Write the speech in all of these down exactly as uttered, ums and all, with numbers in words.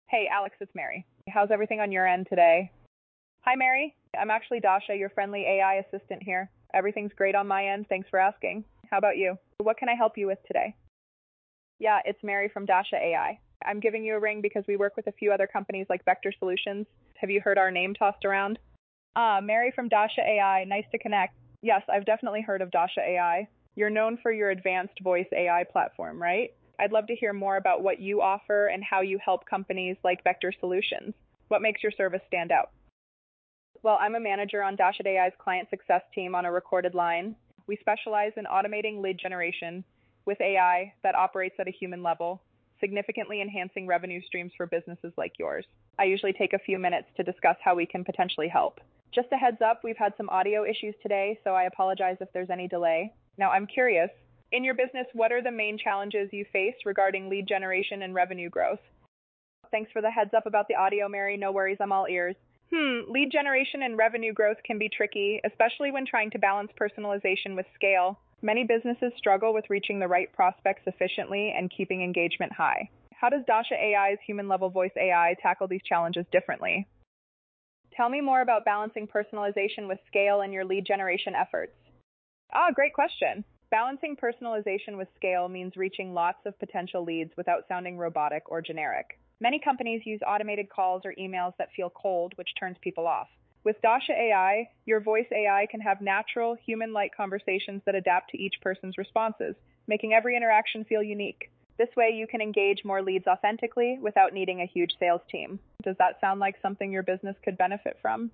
Hey, Alex, it's Mary. How's everything on your end today? Hi, Mary. I'm actually Dasha, your friendly A I assistant here. Everything's great on my end. Thanks for asking. How about you? What can I help you with today? Yeah, it's Mary from Dasha A I. I'm giving you a ring because we work with a few other companies like Vector Solutions. Have you heard our name tossed around? Ah, Mary from Dasha A I. Nice to connect. Yes, I've definitely heard of Dasha A I. You're known for your advanced voice A I platform, right? I'd love to hear more about what you offer and how you help companies like Vector Solutions. What makes your service stand out? Well, I'm a manager on Dasha A I's client success team on a recorded line. We specialize in automating lead generation with A I that operates at a human level, significantly enhancing revenue streams for businesses like yours. I usually take a few minutes to discuss how we can potentially help. Just a heads up, we've had some audio issues today, so I apologize if there's any delay. Now, I'm curious, in your business, what are the main challenges you face regarding lead generation and revenue growth? Thanks for the heads up about the audio, Mary. No worries, I'm all ears. Hmm, lead generation and revenue growth can be tricky, especially when trying to balance personalization with scale. Many businesses struggle with reaching the right prospects efficiently and keeping engagement high. How does Dasha A I's human-level voice A I tackle these challenges differently? Tell me more about balancing personalization with scale in your lead generation efforts. Ah, great question. Balancing personalization with scale means reaching lots of potential leads without sounding robotic or generic. Many companies use automated calls or emails that feel cold, which turns people off. With Dasha A I, your voice A I can have natural, human-like conversations that adapt to each person's responses, making every interaction feel unique. This way, you can engage more leads authentically without needing a huge sales team. Does that sound like something your business could benefit from?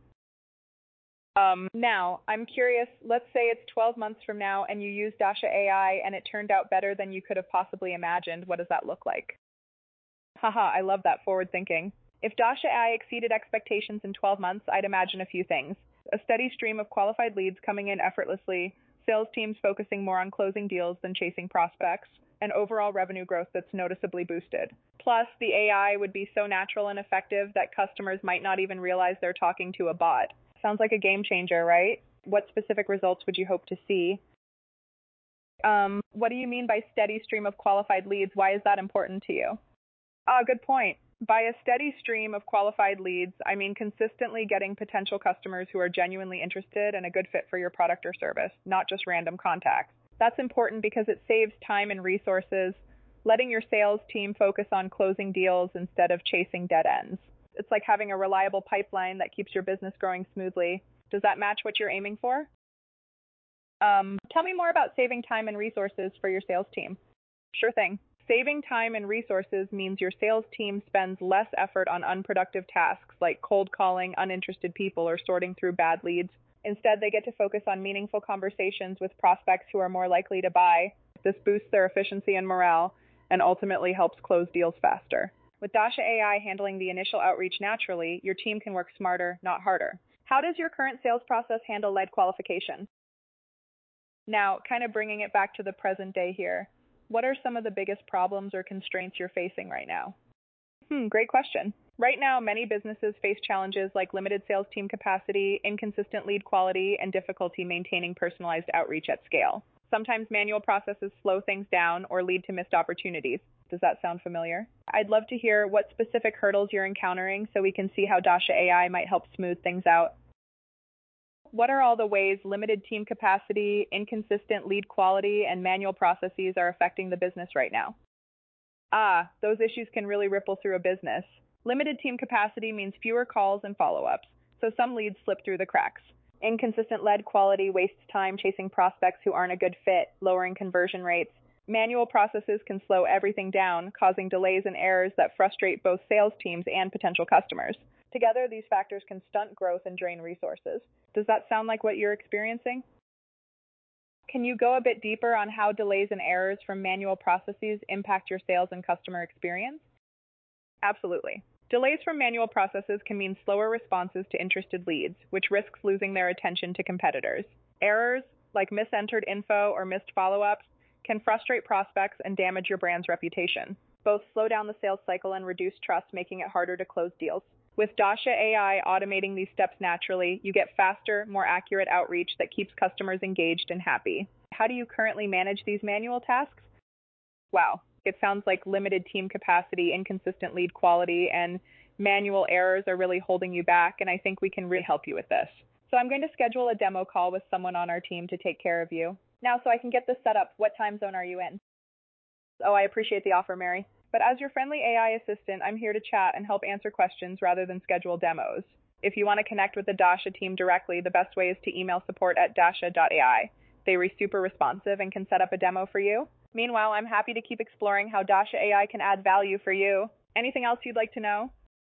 Um, now, I'm curious, let's say it's twelve months from now and you use Dasha A I and it turned out better than you could have possibly imagined. What does that look like? Haha, I love that forward thinking. If Dasha A I exceeded expectations in twelve months, I'd imagine a few things. A steady stream of qualified leads coming in effortlessly, sales teams focusing more on closing deals than chasing prospects, and overall revenue growth that's noticeably boosted. Plus, the A I would be so natural and effective that customers might not even realize they're talking to a bot. Sounds like a game changer, right? What specific results would you hope to see? Um, what do you mean by steady stream of qualified leads? Why is that important to you? Ah, good point. By a steady stream of qualified leads, I mean consistently getting potential customers who are genuinely interested and a good fit for your product or service, not just random contacts. That's important because it saves time and resources, letting your sales team focus on closing deals instead of chasing dead ends. It's like having a reliable pipeline that keeps your business growing smoothly. Does that match what you're aiming for? Um, tell me more about saving time and resources for your sales team. Sure thing. Saving time and resources means your sales team spends less effort on unproductive tasks like cold calling uninterested people or sorting through bad leads. Instead, they get to focus on meaningful conversations with prospects who are more likely to buy. This boosts their efficiency and morale and ultimately helps close deals faster. With Dasha A I handling the initial outreach naturally, your team can work smarter, not harder. How does your current sales process handle lead qualification? Now, kind of bringing it back to the present day here, what are some of the biggest problems or constraints you're facing right now? Hmm, great question. Right now, many businesses face challenges like limited sales team capacity, inconsistent lead quality, and difficulty maintaining personalized outreach at scale. Sometimes manual processes slow things down or lead to missed opportunities. Does that sound familiar? I'd love to hear what specific hurdles you're encountering so we can see how Dasha A I might help smooth things out. What are all the ways limited team capacity, inconsistent lead quality, and manual processes are affecting the business right now? Ah, those issues can really ripple through a business. Limited team capacity means fewer calls and follow-ups, so some leads slip through the cracks. Inconsistent lead quality wastes time chasing prospects who aren't a good fit, lowering conversion rates. Manual processes can slow everything down, causing delays and errors that frustrate both sales teams and potential customers. Together, these factors can stunt growth and drain resources. Does that sound like what you're experiencing? Can you go a bit deeper on how delays and errors from manual processes impact your sales and customer experience? Absolutely. Delays from manual processes can mean slower responses to interested leads, which risks losing their attention to competitors. Errors, like misentered info or missed follow-ups, can frustrate prospects and damage your brand's reputation. Both slow down the sales cycle and reduce trust, making it harder to close deals. With Dasha A I automating these steps naturally, you get faster, more accurate outreach that keeps customers engaged and happy. How do you currently manage these manual tasks? Wow, It sounds like limited team capacity, inconsistent lead quality, and manual errors are really holding you back, and I think we can really help you with this. So I'm going to schedule a demo call with someone on our team to take care of you. Now, so I can get this set up, what time zone are you in? Oh, I appreciate the offer, Mary. But as your friendly A I assistant, I'm here to chat and help answer questions rather than schedule demos. If you want to connect with the Dasha team directly, the best way is to email support at dasha dot A I. They are super responsive and can set up a demo for you. Meanwhile, I'm happy to keep exploring how Dasha A I can add value for you. Anything else you'd like to know?